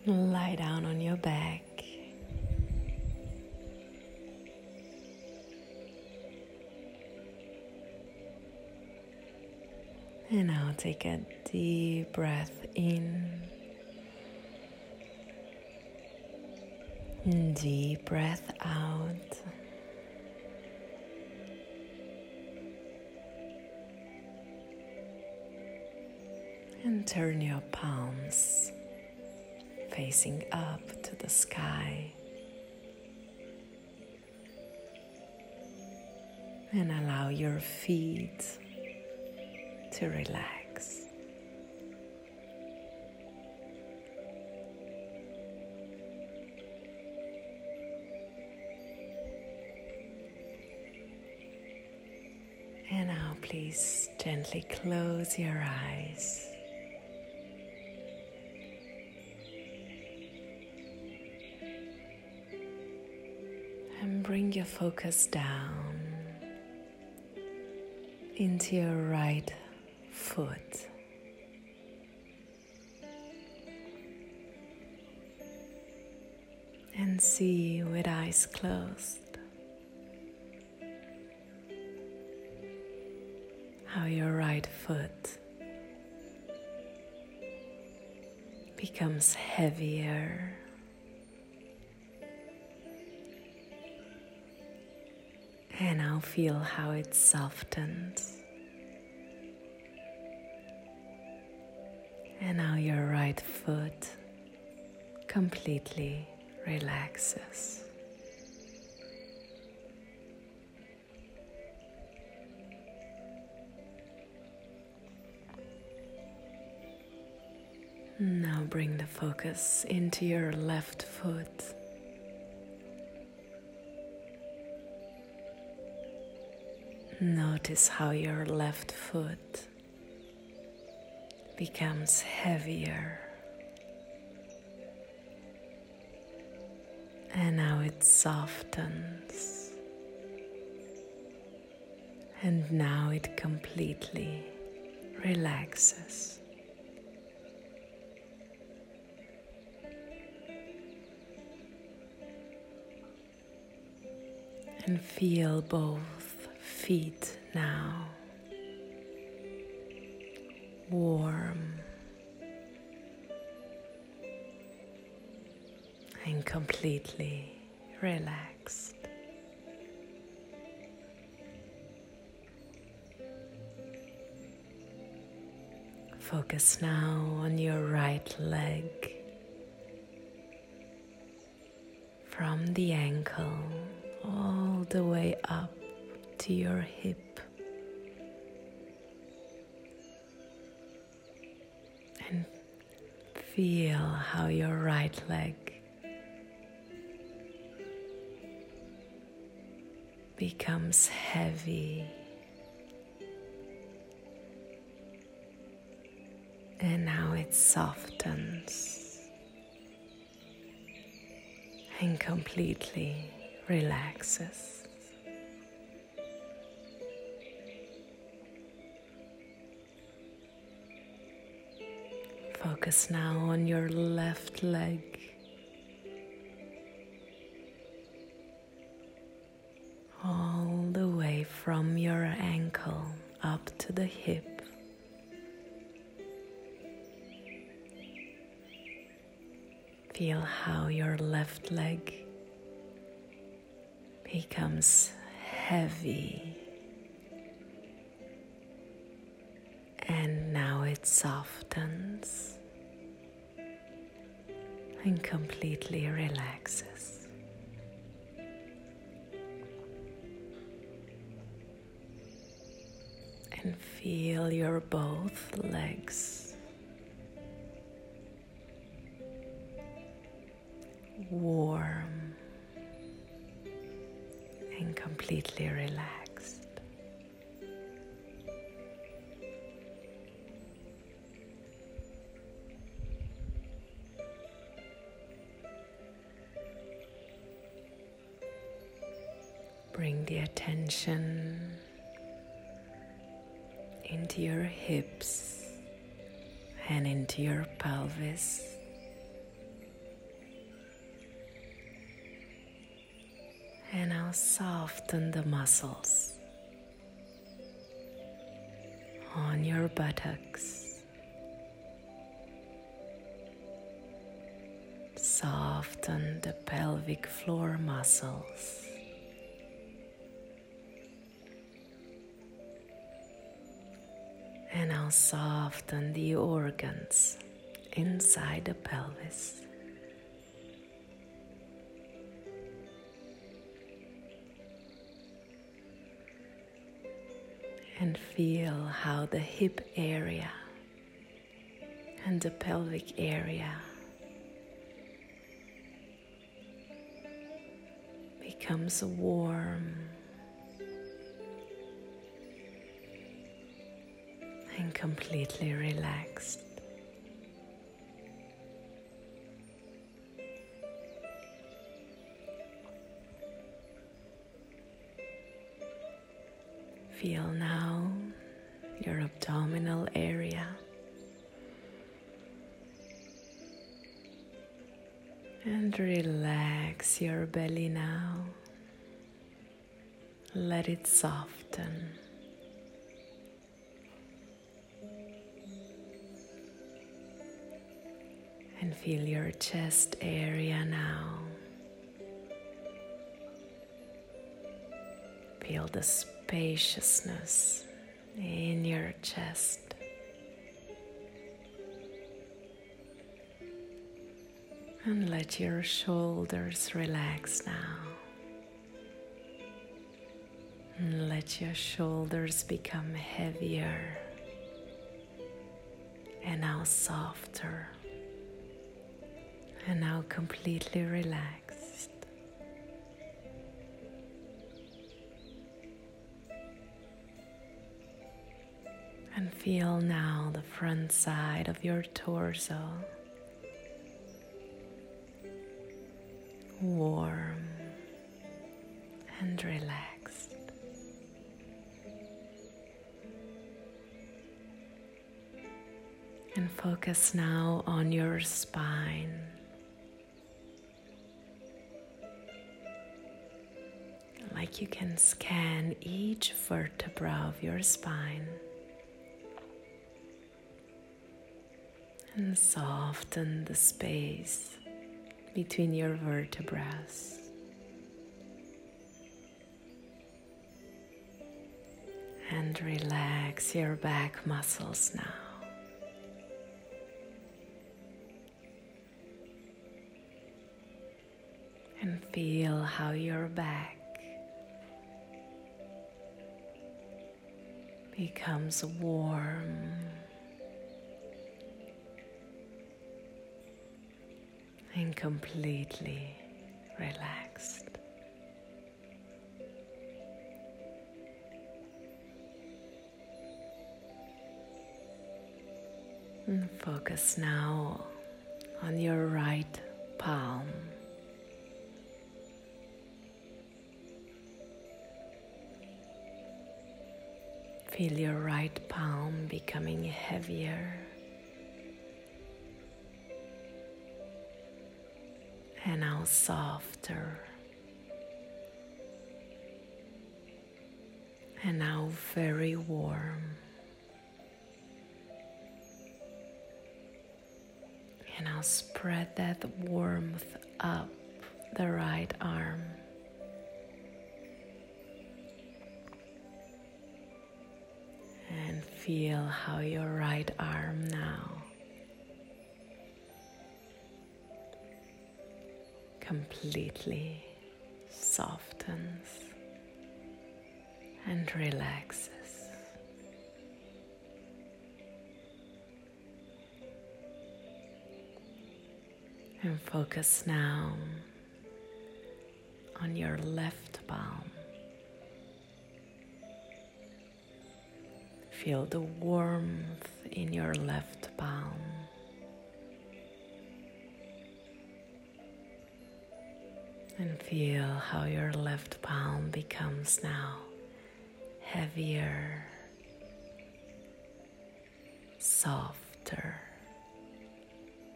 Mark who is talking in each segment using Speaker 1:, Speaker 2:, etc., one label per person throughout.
Speaker 1: Lie down on your back. And now take a deep breath in. Deep breath out. And turn your palms facing up to the sky. And allow your feet to relax. And now please gently close your eyes. And bring your focus down into your right foot. And see with eyes closed how your right foot becomes heavier. And now feel how it softens. And now your right foot completely relaxes. Now bring the focus into your left foot. Notice how your left foot becomes heavier. And now it softens. And now it completely relaxes. And feel both feet now warm and completely relaxed. Focus now on your right leg, from the ankle all the way up to your hip, and feel how your right leg becomes heavy, and now it softens and completely relaxes. Focus now on your left leg. All the way from your ankle up to the hip. Feel how your left leg becomes heavy, and now it softens and completely relaxes. And feel your both legs warm and completely relaxed. Bring the attention into your hips and into your pelvis. And now soften the muscles on your buttocks. Soften the pelvic floor muscles. And now soften the organs inside the pelvis. And feel how the hip area and the pelvic area becomes warm and completely relaxed. Feel now your abdominal area and relax your belly now. Let it soften. And feel your chest area now. Feel the spaciousness in your chest. And let your shoulders relax now. And let your shoulders become heavier and now softer and now completely relaxed. And feel now the front side of your torso warm and relaxed. And focus now on your spine. Like you can scan each vertebra of your spine and soften the space between your vertebrae. And relax your back muscles now. And feel how your back becomes warm and completely relaxed. And focus now on your right palm. Feel your right palm becoming heavier and now softer and now very warm. And now spread that warmth up the right arm. And feel how your right arm now completely softens and relaxes. And focus now on your left palm. Feel the warmth in your left palm. And feel how your left palm becomes now heavier, softer,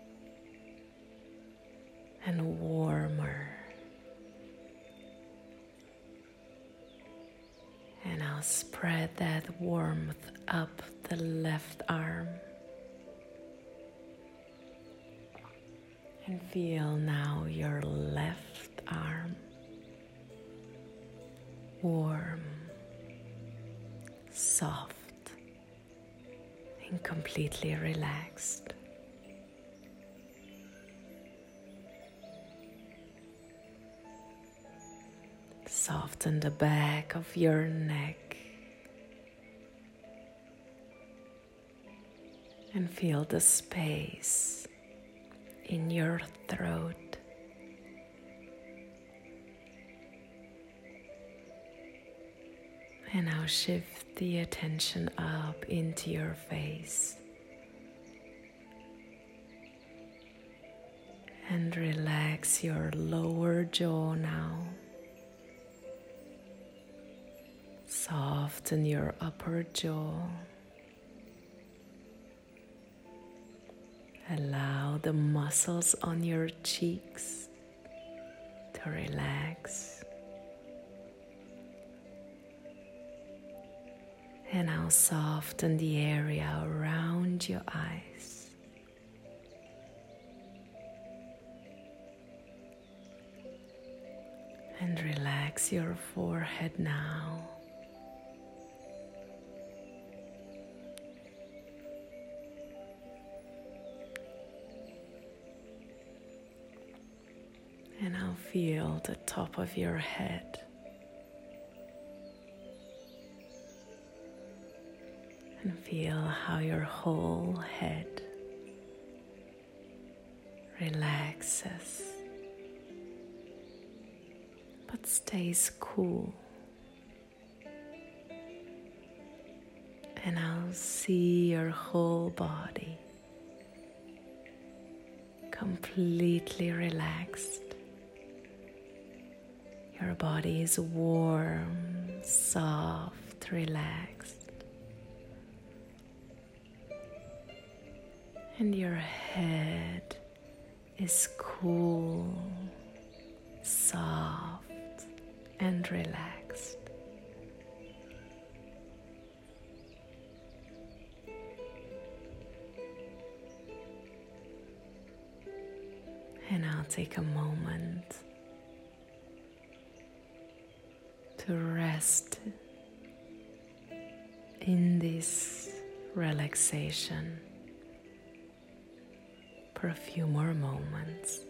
Speaker 1: and warmer now spread that warmth up the left arm. And feel now your left arm warm, soft, and completely relaxed. Soften the back of your neck and feel the space in your throat. And now shift the attention up into your face and relax your lower jaw now. Soften your upper jaw. Allow the muscles on your cheeks to relax. And now soften the area around your eyes. And relax your forehead now. And now feel the top of your head. And feel how your whole head relaxes, but stays cool. And now see your whole body completely relaxed. Your body is warm, soft, relaxed. And your head is cool, soft, and relaxed. And I'll take a moment to rest in this relaxation for a few more moments.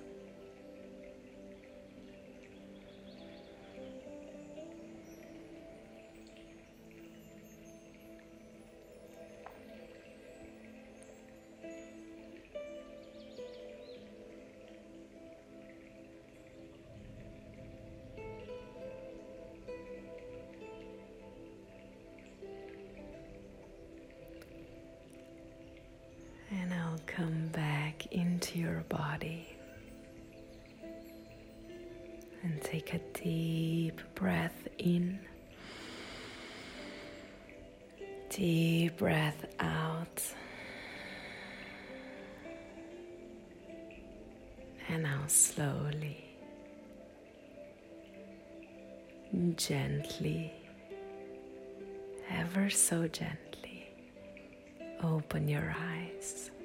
Speaker 1: And I'll come back into your body and take a deep breath in, deep breath out, and now slowly, gently, ever so gently, open your eyes.